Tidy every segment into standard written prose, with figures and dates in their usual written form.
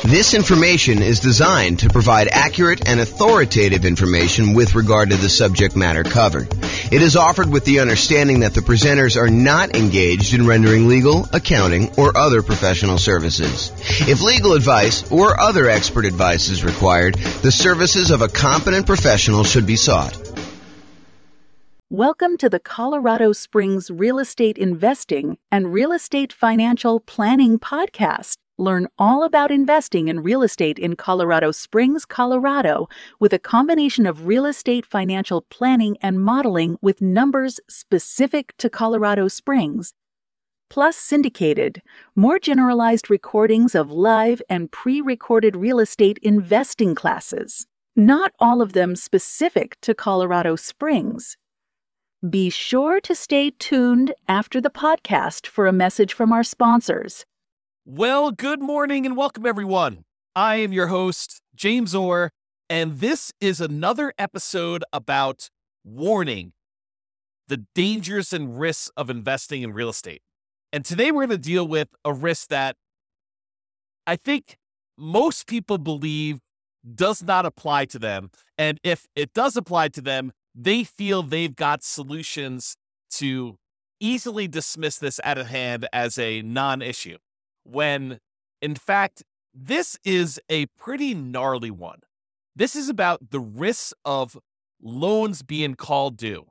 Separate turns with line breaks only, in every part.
This information is designed to provide accurate and authoritative information with regard to the subject matter covered. It is offered with the understanding that the presenters are not engaged in rendering legal, accounting, or other professional services. If legal advice or other expert advice is required, the services of a competent professional should be sought.
Welcome to the Colorado Springs Real Estate Investing and Real Estate Financial Planning Podcast. Learn all about investing in real estate in Colorado Springs, Colorado, with a combination of real estate financial planning and modeling with numbers specific to Colorado Springs, plus syndicated, more generalized recordings of live and pre-recorded real estate investing classes, not all of them specific to Colorado Springs. Be sure to stay tuned after the podcast for a message from our sponsors.
Well, good morning and welcome, everyone. I am your host, James Orr, and this is another episode about warning the dangers and risks of investing in real estate. And today we're going to deal with a risk that I think most people believe does not apply to them. And if it does apply to them, they feel they've got solutions to easily dismiss this out of hand as a non-issue. When, in fact, this is a pretty gnarly one. This is about the risks of loans being called due.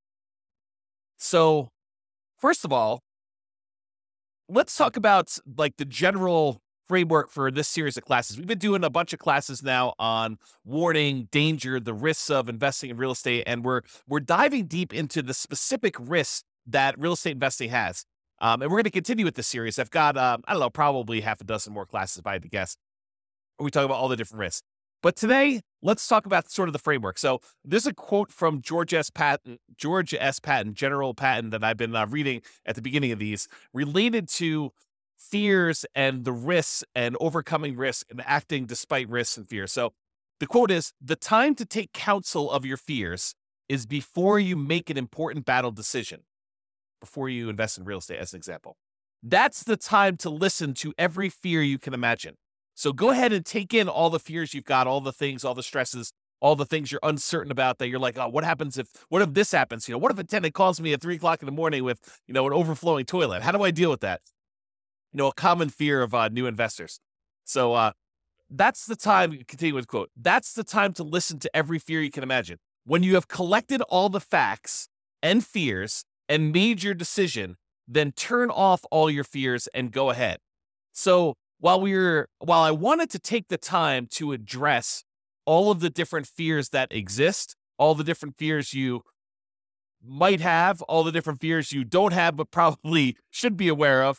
So, first of all, let's talk about the general framework for this series of classes. We've been doing a bunch of classes now on warning, danger, the risks of investing in real estate, and we're diving deep into the specific risks that real estate investing has. And we're going to continue with this series. I've got, probably half a dozen more classes, if I had to guess, where we talk about all the different risks. But today, let's talk about sort of the framework. So there's a quote from George S. Patton, General Patton, that I've been reading at the beginning of these, related to fears and the risks and overcoming risk and acting despite risks and fears. So the quote is, "The time to take counsel of your fears is before you make an important battle decision." Before you invest in real estate, as an example. That's the time to listen to every fear you can imagine. So go ahead and take in all the fears you've got, all the things, all the stresses, all the things you're uncertain about that you're like, oh, what if this happens? What if a tenant calls me at 3 o'clock in the morning with, an overflowing toilet? How do I deal with that? A common fear of new investors. So that's the time, continue with quote, "That's the time to listen to every fear you can imagine. When you have collected all the facts and fears and made your decision, then turn off all your fears and go ahead." So while I wanted to take the time to address all of the different fears that exist, all the different fears you might have, all the different fears you don't have but probably should be aware of,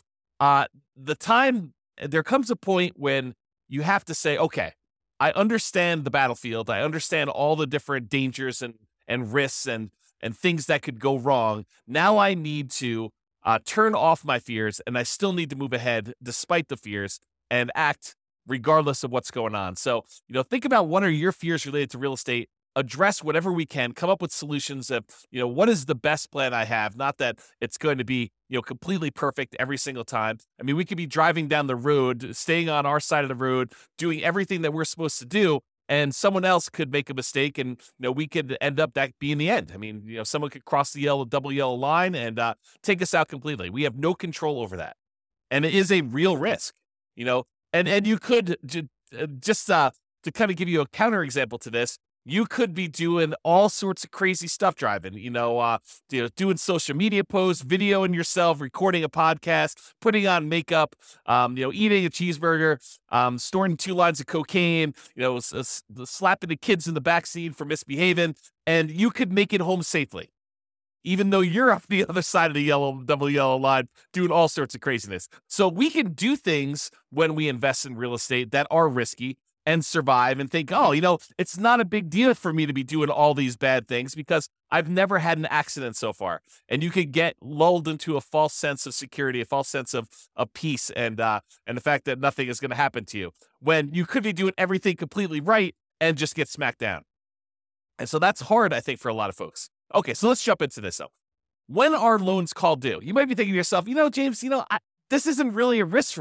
there comes a point when you have to say, okay, I understand the battlefield. I understand all the different dangers and risks and things that could go wrong. Now I need to turn off my fears, and I still need to move ahead despite the fears and act regardless of what's going on. So, think about what are your fears related to real estate, address whatever we can, come up with solutions of, what is the best plan I have? Not that it's going to be, completely perfect every single time. I mean, we could be driving down the road, staying on our side of the road, doing everything that we're supposed to do, and someone else could make a mistake, and we could end up that being the end. I mean, someone could cross the double yellow line and take us out completely. We have no control over that, and it is a real risk. And you could just to kind of give you a counterexample to this, you could be doing all sorts of crazy stuff driving. Doing social media posts, videoing yourself, recording a podcast, putting on makeup, eating a cheeseburger, storing 2 lines of cocaine, slapping the kids in the backseat for misbehaving, and you could make it home safely, even though you're off the other side of the double yellow line doing all sorts of craziness. So we can do things when we invest in real estate that are risky and survive and think, it's not a big deal for me to be doing all these bad things because I've never had an accident so far. And you could get lulled into a false sense of security, a false sense of peace, and the fact that nothing is going to happen to you when you could be doing everything completely right and just get smacked down. And so that's hard, I think, for a lot of folks. Okay, so let's jump into this, though. When are loans called due? You might be thinking to yourself, James, this isn't really a risk for me.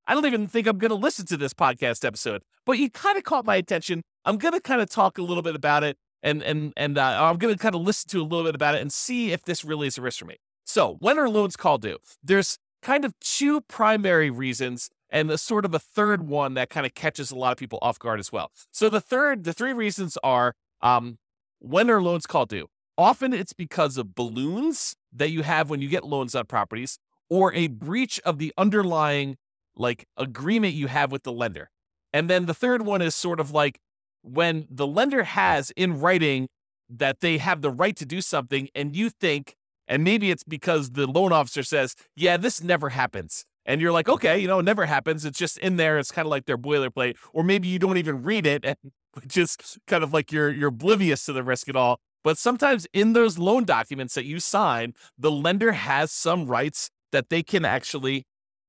I don't even think I'm going to listen to this podcast episode, but you kind of caught my attention. I'm going to kind of talk a little bit about it, and I'm going to kind of listen to a little bit about it and see if this really is a risk for me. So when are loans called due? There's kind of two primary reasons and a sort of a third one that kind of catches a lot of people off guard as well. So the three reasons are, when are loans called due? Often it's because of balloons that you have when you get loans on properties, or a breach of the underlying agreement you have with the lender. And then the third one is sort of like when the lender has in writing that they have the right to do something, and you think, and maybe it's because the loan officer says, yeah, this never happens. And you're like, okay, it never happens. It's just in there. It's kind of like their boilerplate. Or maybe you don't even read it, and just kind of like you're oblivious to the risk at all. But sometimes in those loan documents that you sign, the lender has some rights that they can actually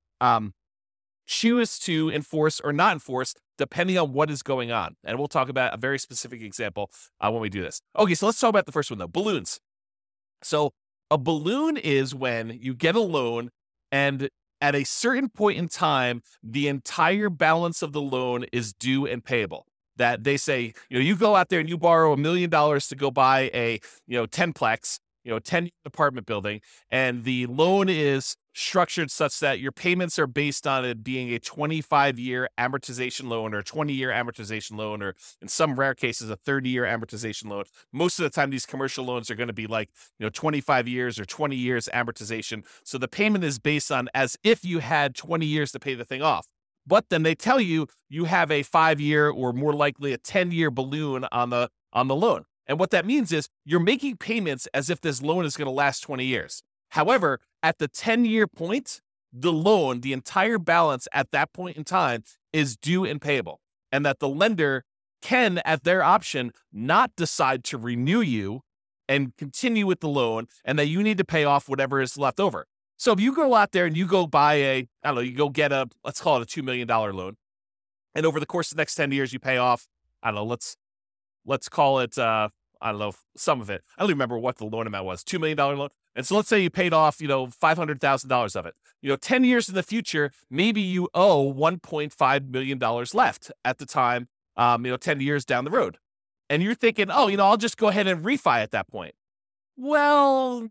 choose to enforce or not enforce depending on what is going on. And we'll talk about a very specific example when we do this. Okay, so let's talk about the first one, though, balloons. So a balloon is when you get a loan and at a certain point in time, the entire balance of the loan is due and payable. That they say, you go out there and you borrow $1 million to go buy a, 10-plex, 10 apartment building, and the loan is structured such that your payments are based on it being a 25-year amortization loan or a 20-year amortization loan, or in some rare cases, a 30-year amortization loan. Most of the time, these commercial loans are going to be 25 years or 20 years amortization. So the payment is based on as if you had 20 years to pay the thing off. But then they tell you have a 5-year or more likely a 10-year balloon on the loan. And what that means is you're making payments as if this loan is going to last 20 years. However, at the 10-year point, the loan, the entire balance at that point in time is due and payable. And that the lender can, at their option, not decide to renew you and continue with the loan, and that you need to pay off whatever is left over. So if you go out there and you go buy you go get let's call it a $2 million loan. And over the course of the next 10 years, you pay off, let's call it, some of it. I don't even remember what the loan amount was, $2 million loan. And so let's say you paid off, $500,000 of it. 10 years in the future, maybe you owe $1.5 million left at the time, 10 years down the road. And you're thinking, I'll just go ahead and refi at that point. Well,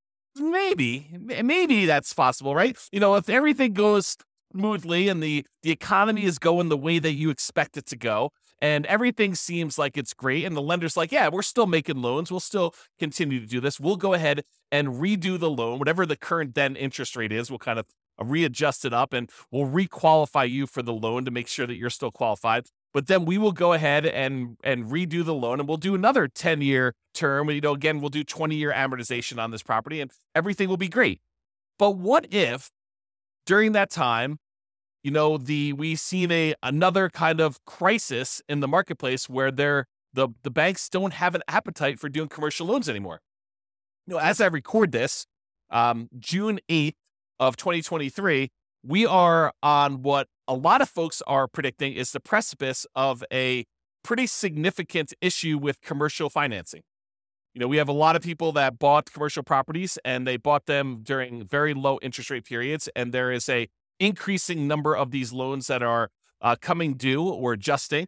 maybe that's possible, right? If everything goes smoothly and the economy is going the way that you expect it to go, and everything seems like it's great, and the lender's like, yeah, we're still making loans, we'll still continue to do this, we'll go ahead and redo the loan, whatever the current then interest rate is, we'll kind of readjust it up, and we'll requalify you for the loan to make sure that you're still qualified. But then we will go ahead and redo the loan, and we'll do another 10-year term. Again, we'll do 20-year amortization on this property, and everything will be great. But what if during that time, we've seen another kind of crisis in the marketplace where the banks don't have an appetite for doing commercial loans anymore. As I record this, June 8th of 2023, we are on what a lot of folks are predicting is the precipice of a pretty significant issue with commercial financing. We have a lot of people that bought commercial properties, and they bought them during very low interest rate periods, and there is a increasing number of these loans that are coming due or adjusting.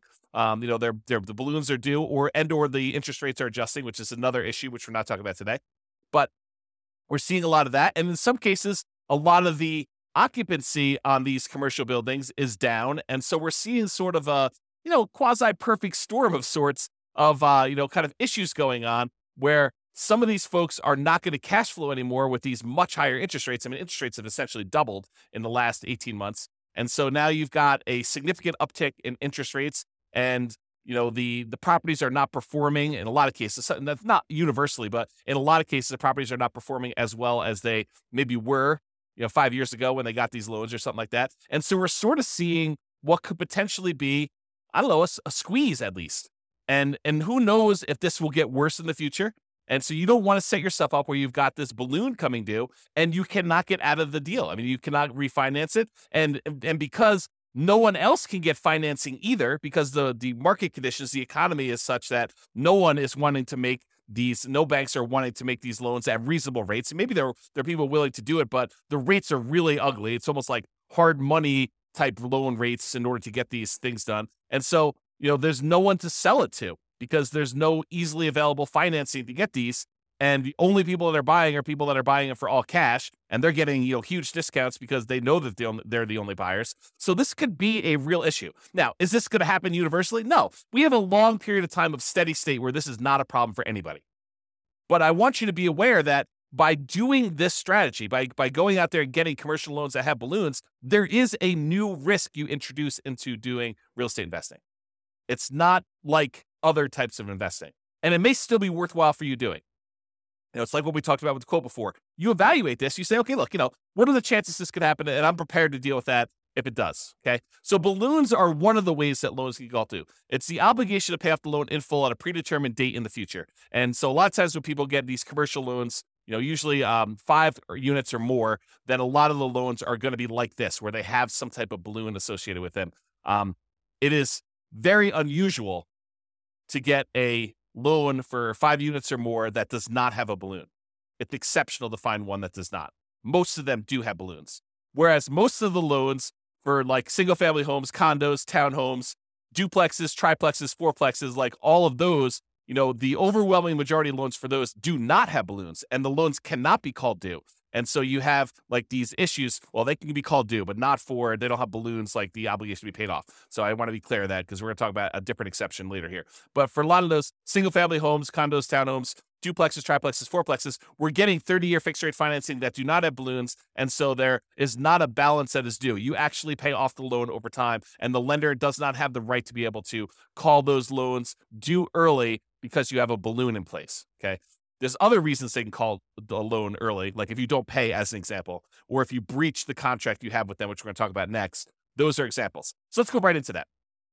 The balloons are due, or the interest rates are adjusting, which is another issue which we're not talking about today. But we're seeing a lot of that, and in some cases, a lot of the occupancy on these commercial buildings is down, and so we're seeing sort of a quasi-perfect storm of sorts of kind of issues going on where some of these folks are not going to cash flow anymore with these much higher interest rates. I mean, interest rates have essentially doubled in the last 18 months. And so now you've got a significant uptick in interest rates, and, the properties are not performing in a lot of cases. And that's not universally, but in a lot of cases, the properties are not performing as well as they maybe were, 5 years ago when they got these loans or something like that. And so we're sort of seeing what could potentially be, a squeeze at least. And who knows if this will get worse in the future. And so you don't want to set yourself up where you've got this balloon coming due and you cannot get out of the deal. I mean, you cannot refinance it. And because no one else can get financing either, because the market conditions, the economy is such that no one is wanting to make no banks are wanting to make these loans at reasonable rates. And maybe there are people willing to do it, but the rates are really ugly. It's almost like hard money type loan rates in order to get these things done. And so, there's no one to sell it to because there's no easily available financing to get these. And the only people that are buying are people that are buying it for all cash, and they're getting huge discounts because they know that they're the only buyers. So this could be a real issue. Now, is this going to happen universally? No. We have a long period of time of steady state where this is not a problem for anybody. But I want you to be aware that by doing this strategy, by going out there and getting commercial loans that have balloons, there is a new risk you introduce into doing real estate investing. It's not like other types of investing, and it may still be worthwhile for you doing. It's like what we talked about with the quote before. You evaluate this. You say, okay, look, what are the chances this could happen? And I'm prepared to deal with that if it does. Okay. So balloons are one of the ways that loans can go to. It's the obligation to pay off the loan in full at a predetermined date in the future. And so a lot of times when people get these commercial loans, usually 5 units or more, then a lot of the loans are going to be like this, where they have some type of balloon associated with them. It is very unusual to get a loan for 5 units or more that does not have a balloon. It's exceptional to find one that does not. Most of them do have balloons. Whereas most of the loans for like single family homes, condos, townhomes, duplexes, triplexes, fourplexes, like all of those, the overwhelming majority of loans for those do not have balloons, and the loans cannot be called due. And so you have like these issues. Well, they can be called due, but they don't have balloons like the obligation to be paid off. So I want to be clear of that because we're going to talk about a different exception later here. But for a lot of those single family homes, condos, townhomes, duplexes, triplexes, fourplexes, we're getting 30-year fixed rate financing that do not have balloons. And so there is not a balance that is due. You actually pay off the loan over time, and the lender does not have the right to be able to call those loans due early because you have a balloon in place. Okay. There's other reasons they can call the loan early, like if you don't pay, as an example, or if you breach the contract you have with them, which we're going to talk about next. Those are examples. So let's go right into that.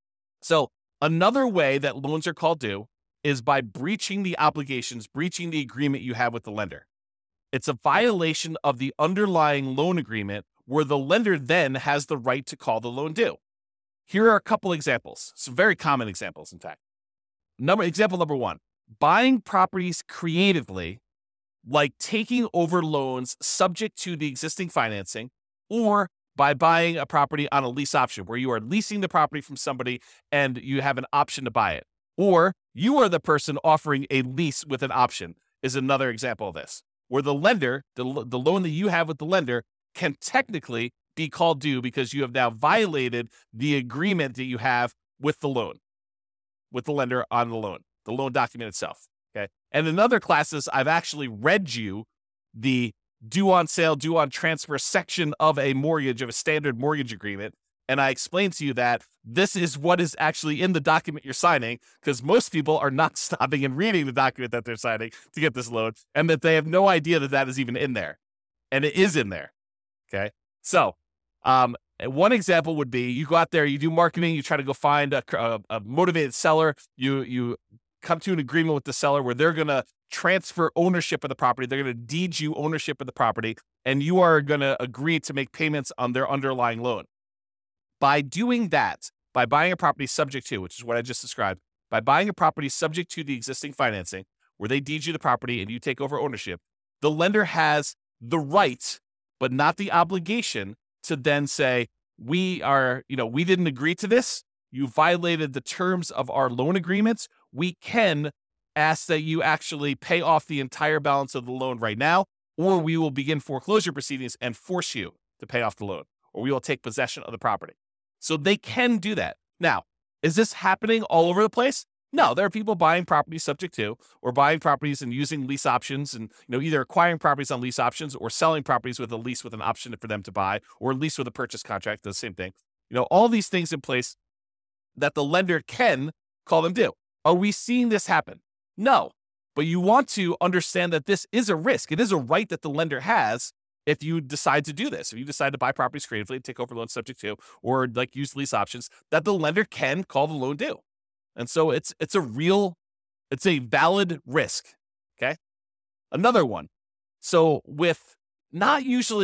So another way that loans are called due is by breaching the obligations, breaching the agreement you have with the lender. It's a violation of the underlying loan agreement where the lender then has the right to call the loan due. Here are a couple examples, some very common examples, in fact. Example number 1. Buying properties creatively, like taking over loans subject to the existing financing, or by buying a property on a lease option where you are leasing the property from somebody and you have an option to buy it. Or you are the person offering a lease with an option is another example of this, where the lender, the loan that you have with the lender can technically be called due because you have now violated the agreement that you have with the loan, with the lender on the loan document itself. Okay. And in other classes, I've actually read you the due on sale, due on transfer section of a mortgage, of a standard mortgage agreement. And I explained to you that this is what is actually in the document you're signing, because most people are not stopping and reading the document that they're signing to get this loan, and that they have no idea that that is even in there. And it is in there. Okay. So, one example would be you go out there, you do marketing, you try to go find a motivated seller, you come to an agreement with the seller where they're going to transfer ownership of the property. They're going to deed you ownership of the property, and you are going to agree to make payments on their underlying loan. By doing that, by buying a property subject to, which is what I just described, by buying a property subject to the existing financing, where they deed you the property and you take over ownership, the lender has the right, but not the obligation, to then say, we didn't agree to this. You violated the terms of our loan agreements. We can ask that you actually pay off the entire balance of the loan right now, or we will begin foreclosure proceedings and force you to pay off the loan, or we will take possession of the property. So they can do that. Now, is this happening all over the place? No, there are people buying properties subject to, or buying properties and using lease options, and either acquiring properties on lease options or selling properties with a lease with an option for them to buy, or lease with a purchase contract, the same thing. All these things in place that the lender can call them due. Are we seeing this happen? No, but you want to understand that this is a risk. It is a right that the lender has if you decide to do this. If you decide to buy properties creatively, take over loans subject to, or use lease options, that the lender can call the loan due. And so it's a valid risk. Okay. Another one. So not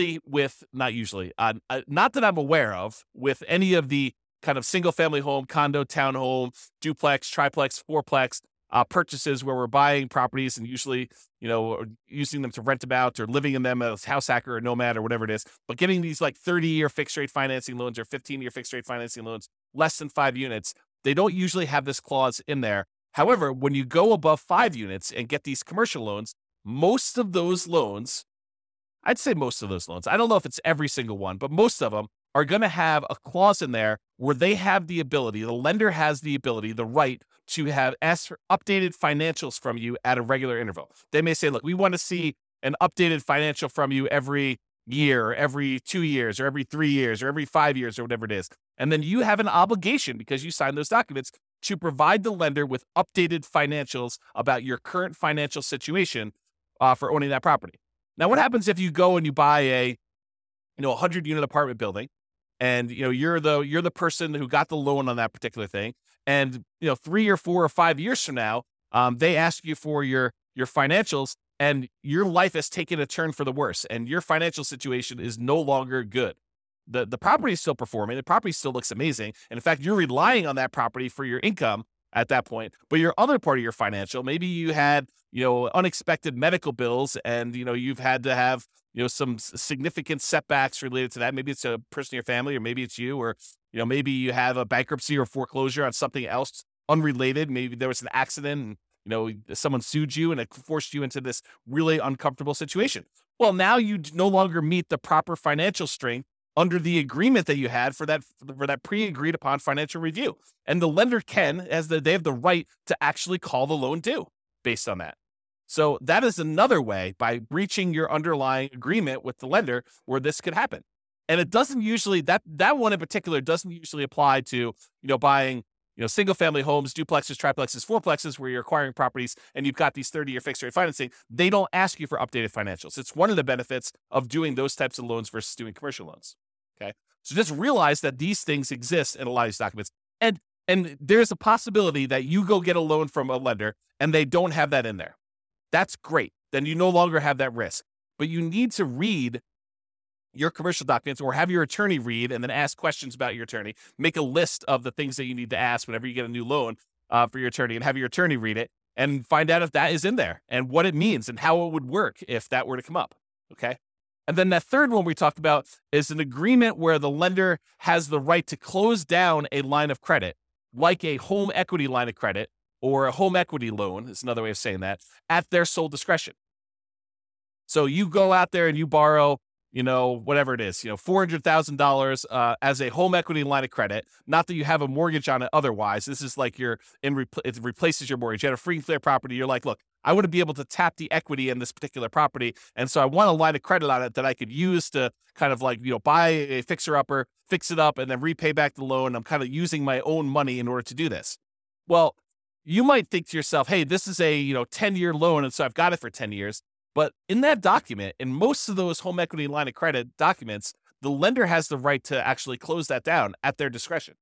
that I'm aware of with any of the kind of single family home, condo, townhome, duplex, triplex, fourplex, purchases where we're buying properties and usually, using them to rent them out or living in them as house hacker or nomad or whatever it is. But getting these like 30-year fixed rate financing loans or 15-year fixed rate financing loans, less than 5 units, they don't usually have this clause in there. However, when you go above 5 units and get these commercial loans, most of those loans, I'd say most of those loans, I don't know if it's every single one, but most of them are going to have a clause in there where they have the ability, the lender has the ability, the right to ask for updated financials from you at a regular interval. They may say, look, we want to see an updated financial from you every year, or every 2 years, or every 3 years, or every 5 years, or whatever it is. And then you have an obligation, because you signed those documents, to provide the lender with updated financials about your current financial situation for owning that property. Now, what happens if you go and you buy a 100-unit apartment building, and you're the person who got the loan on that particular thing, and 3 or 4 or 5 years from now, they ask you for your financials, and your life has taken a turn for the worse, and your financial situation is no longer good. The property is still performing. The property still looks amazing. And in fact, you're relying on that property for your income at that point. But your other part of your financial, maybe you had, unexpected medical bills, and, you've had to have, some significant setbacks related to that. Maybe it's a person in your family, or maybe it's you, or, maybe you have a bankruptcy or foreclosure on something else unrelated. Maybe there was an accident and, someone sued you and it forced you into this really uncomfortable situation. Well, now you no longer meet the proper financial strength under the agreement that you had for that pre-agreed upon financial review. And the lender they have the right to actually call the loan due based on that. So that is another way, by breaching your underlying agreement with the lender, where this could happen. And it doesn't usually, that one in particular doesn't usually apply to, buying, single family homes, duplexes, triplexes, fourplexes, where you're acquiring properties and you've got these 30-year fixed rate financing. They don't ask you for updated financials. It's one of the benefits of doing those types of loans versus doing commercial loans. Okay. So just realize that these things exist in a lot of these documents. And there's a possibility that you go get a loan from a lender and they don't have that in there. That's great. Then you no longer have that risk. But you need to read your commercial documents, or have your attorney read and then ask questions about your attorney. Make a list of the things that you need to ask whenever you get a new loan for your attorney, and have your attorney read it and find out if that is in there and what it means and how it would work if that were to come up. Okay. And then that third one we talked about is an agreement where the lender has the right to close down a line of credit, like a home equity line of credit or a home equity loan, is another way of saying that, at their sole discretion. So you go out there and you borrow, whatever it is, $400,000 as a home equity line of credit. Not that you have a mortgage on it otherwise. This is like it replaces your mortgage. You had a free and clear property. You're like, look, I want to be able to tap the equity in this particular property. And so I want a line of credit on it that I could use to kind of like, buy a fixer-upper, fix it up, and then repay back the loan. I'm kind of using my own money in order to do this. Well, you might think to yourself, hey, this is a 10-year loan, and so I've got it for 10 years. But in that document, in most of those home equity line of credit documents, the lender has the right to actually close that down at their discretion.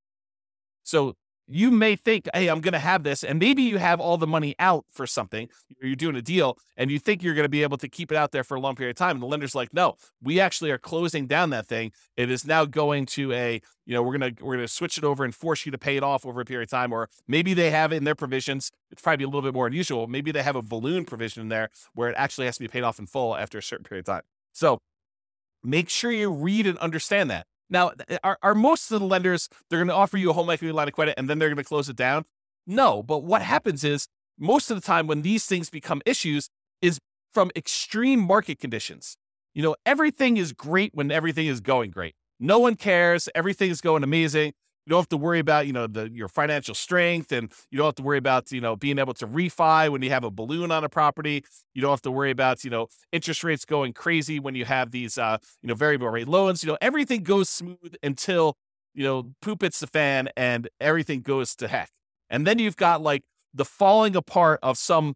So you may think, hey, I'm going to have this, and maybe you have all the money out for something, or you're doing a deal, and you think you're going to be able to keep it out there for a long period of time. And the lender's like, no, we actually are closing down that thing. It is now going to we're going to switch it over and force you to pay it off over a period of time. Or maybe they have in their provisions, it's probably a little bit more unusual, maybe they have a balloon provision in there where it actually has to be paid off in full after a certain period of time. So make sure you read and understand that. Now, are most of the lenders, they're going to offer you a home equity line of credit and then they're going to close it down? No, but what happens is most of the time when these things become issues is from extreme market conditions. Everything is great when everything is going great. No one cares. Everything is going amazing. You don't have to worry about, your financial strength, and you don't have to worry about, being able to refi when you have a balloon on a property. You don't have to worry about, interest rates going crazy when you have these, variable rate loans. Everything goes smooth until, poop hits the fan and everything goes to heck. And then you've got like the falling apart of some,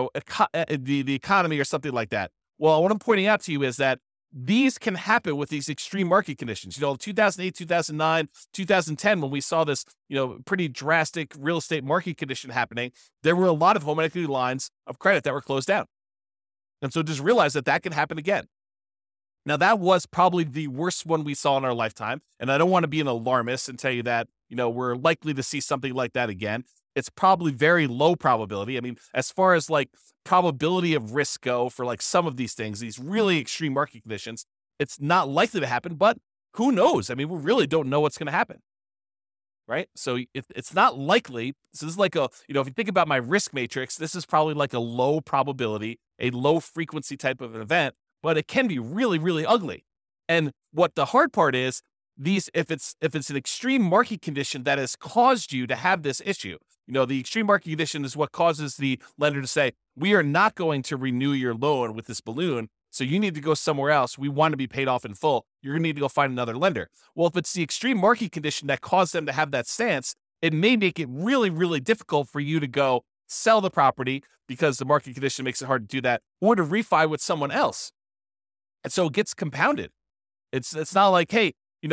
the economy or something like that. Well, what I'm pointing out to you is that these can happen with these extreme market conditions. 2008, 2009, 2010, when we saw this, pretty drastic real estate market condition happening, there were a lot of home equity lines of credit that were closed down. And so just realize that can happen again. Now, that was probably the worst one we saw in our lifetime. And I don't want to be an alarmist and tell you that, we're likely to see something like that again. it's probably very low probability. I mean, as far as like probability of risk go for like some of these things, these really extreme market conditions, it's not likely to happen, but who knows? I mean, we really don't know what's going to happen. Right. So it's not likely. This is like if you think about my risk matrix, this is probably like a low probability, a low frequency type of an event, but it can be really, really ugly. And what the hard part is, if it's an extreme market condition that has caused you to have this issue, the extreme market condition is what causes the lender to say, we are not going to renew your loan with this balloon. So you need to go somewhere else. We want to be paid off in full. You're going to need to go find another lender. Well, if it's the extreme market condition that caused them to have that stance, it may make it really, really difficult for you to go sell the property because the market condition makes it hard to do that, or to refi with someone else. And so it gets compounded. It's not like, hey,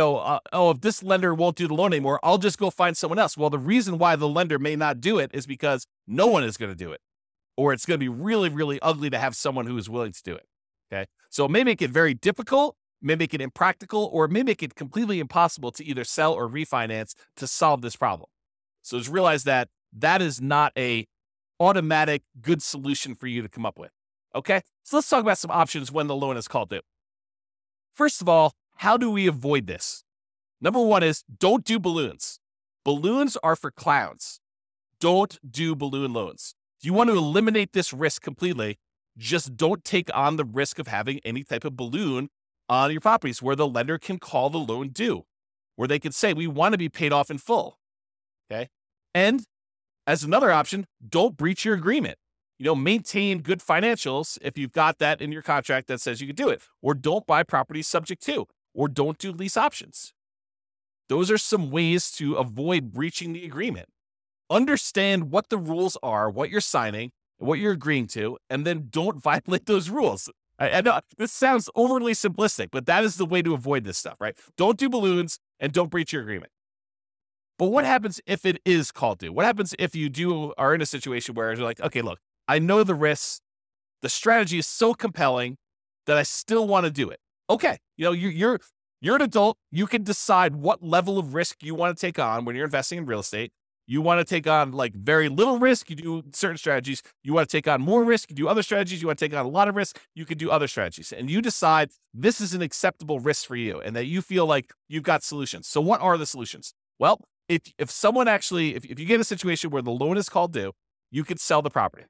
if this lender won't do the loan anymore, I'll just go find someone else. Well, the reason why the lender may not do it is because no one is going to do it, or it's going to be really, really ugly to have someone who is willing to do it. Okay. So it may make it very difficult, may make it impractical, or it may make it completely impossible to either sell or refinance to solve this problem. So just realize that is not a automatic good solution for you to come up with. Okay. So let's talk about some options when the loan is called due. First of all, how do we avoid this? Number one is don't do balloons. Balloons are for clowns. Don't do balloon loans. If you want to eliminate this risk completely, just don't take on the risk of having any type of balloon on your properties where the lender can call the loan due, where they could say, we want to be paid off in full. Okay. And as another option, don't breach your agreement. Maintain good financials if you've got that in your contract that says you can do it, or don't buy properties subject to, or don't do lease options. Those are some ways to avoid breaching the agreement. Understand what the rules are, what you're signing, what you're agreeing to, and then don't violate those rules. I know this sounds overly simplistic, but that is the way to avoid this stuff, right? Don't do balloons and don't breach your agreement. But what happens if it is called due? What happens if you are in a situation where you're like, okay, look, I know the risks. The strategy is so compelling that I still want to do it. Okay, you're an adult. You can decide what level of risk you want to take on when you're investing in real estate. You want to take on like very little risk, you do certain strategies. You want to take on more risk, you do other strategies. You want to take on a lot of risk, you can do other strategies. And you decide this is an acceptable risk for you and that you feel like you've got solutions. So what are the solutions? Well, if someone actually, if you get a situation where the loan is called due, you could sell the property.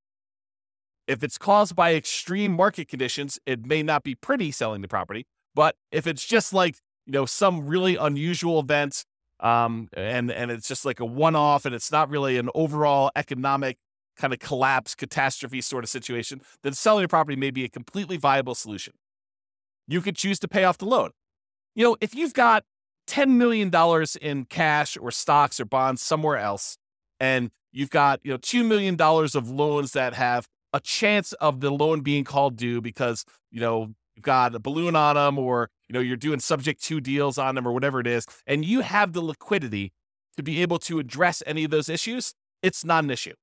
If it's caused by extreme market conditions, it may not be pretty selling the property. But if it's just like, some really unusual event, and it's just like a one-off and it's not really an overall economic kind of collapse, catastrophe sort of situation, then selling your property may be a completely viable solution. You could choose to pay off the loan. If you've got $10 million in cash or stocks or bonds somewhere else, and you've got, $2 million of loans that have a chance of the loan being called due because, you've got a balloon on them, or, you're doing subject to deals on them or whatever it is, and you have the liquidity to be able to address any of those issues, it's not an issue.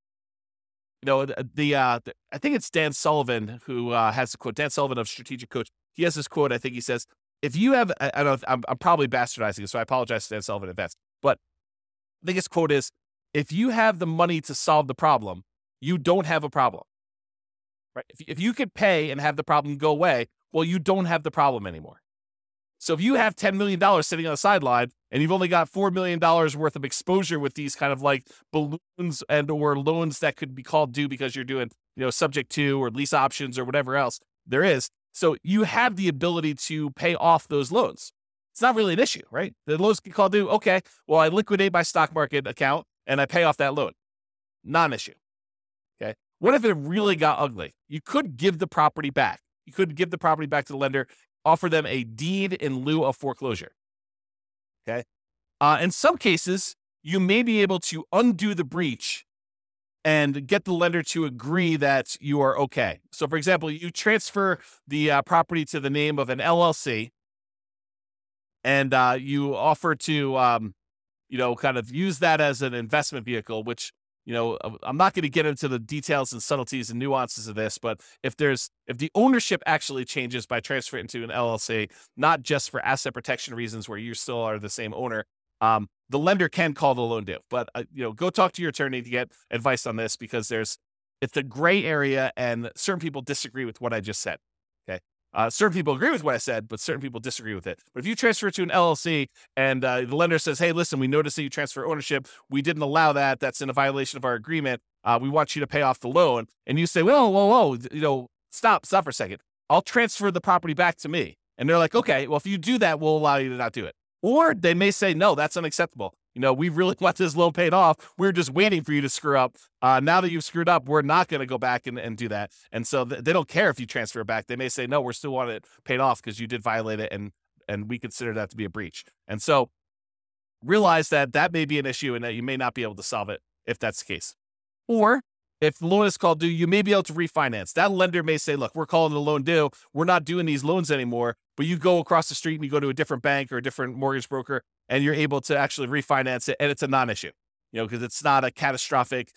I think it's Dan Sullivan who has the quote, Dan Sullivan of Strategic Coach. He has this quote. I think he says, if you have, I don't know, I'm probably bastardizing it, so I apologize to Dan Sullivan in advance, but I think his quote is, if you have the money to solve the problem, you don't have a problem. Right? If you could pay and have the problem go away, well, you don't have the problem anymore. So if you have $10 million sitting on the sideline and you've only got $4 million worth of exposure with these kind of like balloons and or loans that could be called due because you're doing, subject to or lease options or whatever else there is. So you have the ability to pay off those loans. It's not really an issue, right? The loans get called due. Okay, well, I liquidate my stock market account and I pay off that loan. Not an issue. Okay. What if it really got ugly? You could give the property back. You could give the property back to the lender, offer them a deed in lieu of foreclosure. Okay. In some cases, you may be able to undo the breach and get the lender to agree that you are okay. So, for example, you transfer the property to the name of an LLC, and you offer to, kind of use that as an investment vehicle, which, I'm not going to get into the details and subtleties and nuances of this, but if the ownership actually changes by transferring to an LLC, not just for asset protection reasons where you still are the same owner, the lender can call the loan due. But go talk to your attorney to get advice on this, because it's a gray area, and certain people disagree with what I just said. Okay, certain people agree with what I said, but certain people disagree with it. But if you transfer to an LLC and the lender says, "Hey, listen, we noticed that you transfer ownership. We didn't allow that. That's in a violation of our agreement. We want you to pay off the loan," and you say, "Whoa, stop for a second. I'll transfer the property back to me." And they're like, "Okay, well, if you do that, we'll allow you to not do it." Or they may say, "No, that's unacceptable. We really want this loan paid off. We're just waiting for you to screw up. Now that you've screwed up, we're not going to go back and do that." And so they don't care if you transfer it back. They may say, "No, we're still want it paid off because you did violate it, and we consider that to be a breach." And so realize that may be an issue and that you may not be able to solve it if that's the case. Or if the loan is called due, you may be able to refinance. That lender may say, "Look, we're calling the loan due. We're not doing these loans anymore." But you go across the street and you go to a different bank or a different mortgage broker, and you're able to actually refinance it, and it's a non-issue, because it's not a catastrophic,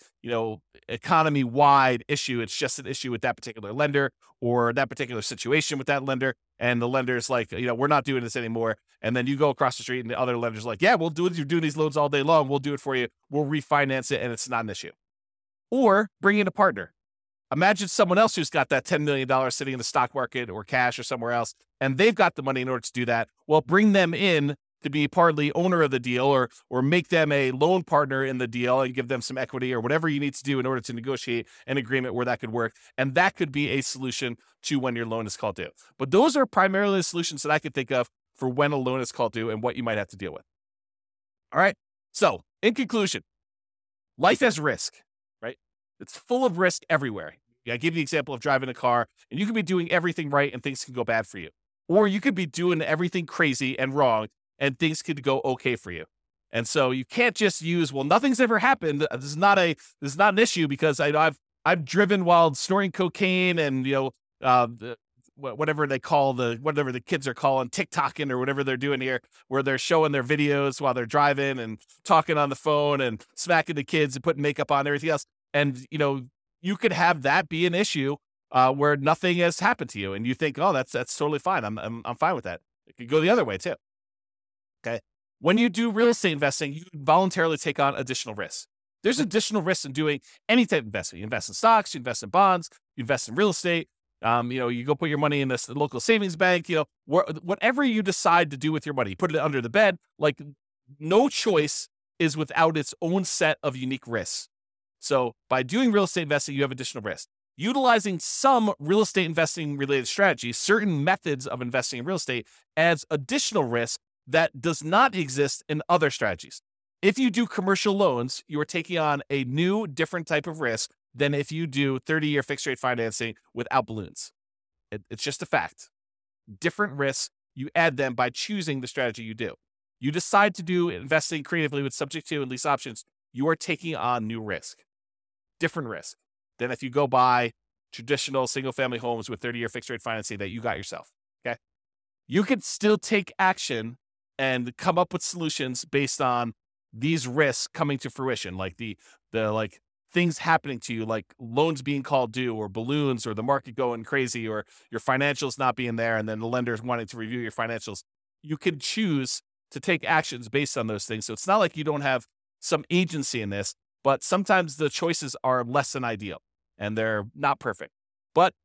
economy-wide issue. It's just an issue with that particular lender or that particular situation with that lender. And the lender's like, "We're not doing this anymore." And then you go across the street and the other lender's like, "Yeah, we'll do it. You're doing these loans all day long. We'll do it for you. We'll refinance it, and it's not an issue." Or bring in a partner. Imagine someone else who's got that $10 million sitting in the stock market or cash or somewhere else, and they've got the money in order to do that. Well, bring them in to be partly owner of the deal, or make them a loan partner in the deal and give them some equity or whatever you need to do in order to negotiate an agreement where that could work. And that could be a solution to when your loan is called due. But those are primarily the solutions that I could think of for when a loan is called due and what you might have to deal with. All right. So in conclusion, life has risk, right? It's full of risk everywhere. I give the example of driving a car, and you could be doing everything right and things can go bad for you. Or you could be doing everything crazy and wrong and things could go okay for you. And so you can't just use, "Well, nothing's ever happened. This is not an issue because I've driven while snorting cocaine and whatever the kids are calling TikToking or whatever they're doing here, where they're showing their videos while they're driving and talking on the phone and smacking the kids and putting makeup on and everything else." And you could have that be an issue where nothing has happened to you, and you think, "Oh, that's totally fine. I'm fine with that." It could go the other way too. Okay. When you do real estate investing, you voluntarily take on additional risks. There's additional risks in doing any type of investment. You invest in stocks, you invest in bonds, you invest in real estate. You go put your money in this local savings bank. Whatever you decide to do with your money, you put it under the bed. Like, no choice is without its own set of unique risks. So by doing real estate investing, you have additional risk. Utilizing some real estate investing related strategies, certain methods of investing in real estate, adds additional risk that does not exist in other strategies. If you do commercial loans, you are taking on a new, different type of risk than if you do 30-year fixed rate financing without balloons. It's just a fact. Different risks, you add them by choosing the strategy you do. You decide to do investing creatively with subject to and lease options, you are taking on new risk. Different risk than if you go buy traditional single-family homes with 30-year fixed rate financing that you got yourself. Okay, you could still take action and come up with solutions based on these risks coming to fruition, like the things happening to you, like loans being called due, or balloons, or the market going crazy, or your financials not being there, and then the lenders wanting to review your financials. You can choose to take actions based on those things. So it's not like you don't have some agency in this, but sometimes the choices are less than ideal and they're not perfect. But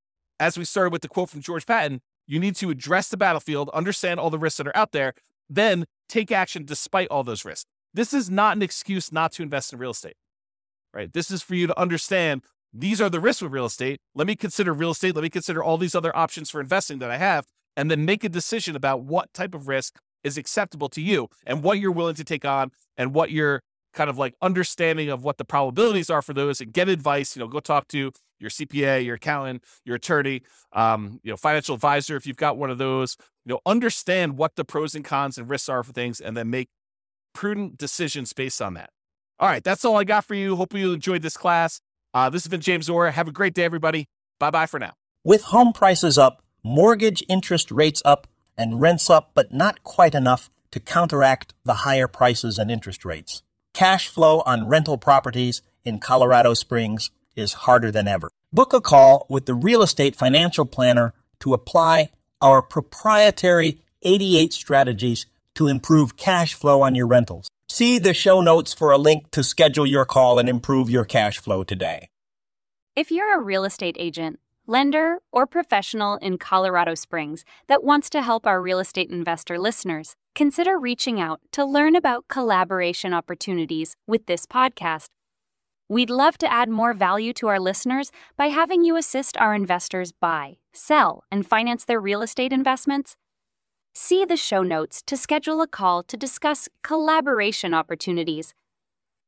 as we started with the quote from George Patton, you need to address the battlefield, understand all the risks that are out there, then take action despite all those risks. This is not an excuse not to invest in real estate, right? This is for you to understand these are the risks with real estate. Let me consider real estate. Let me consider all these other options for investing that I have, and then make a decision about what type of risk is acceptable to you and what you're willing to take on and what your kind of like understanding of what the probabilities are for those, and get advice. Go talk to your CPA, your accountant, your attorney, financial advisor if you've got one of those. Understand what the pros and cons and risks are for things, and then make prudent decisions based on that. All right, that's all I got for you. Hope you enjoyed this class. This has been James Orr. Have a great day, everybody. Bye-bye for now.
With home prices up, mortgage interest rates up, and rents up, but not quite enough to counteract the higher prices and interest rates, cash flow on rental properties in Colorado Springs is harder than ever. Book a call with the Real Estate Financial Planner to apply our proprietary 88 strategies to improve cash flow on your rentals. See the show notes for a link to schedule your call and improve your cash flow today.
If you're a real estate agent, lender, or professional in Colorado Springs that wants to help our real estate investor listeners, consider reaching out to learn about collaboration opportunities with this podcast. We'd love to add more value to our listeners by having you assist our investors buy, sell, and finance their real estate investments. See the show notes to schedule a call to discuss collaboration opportunities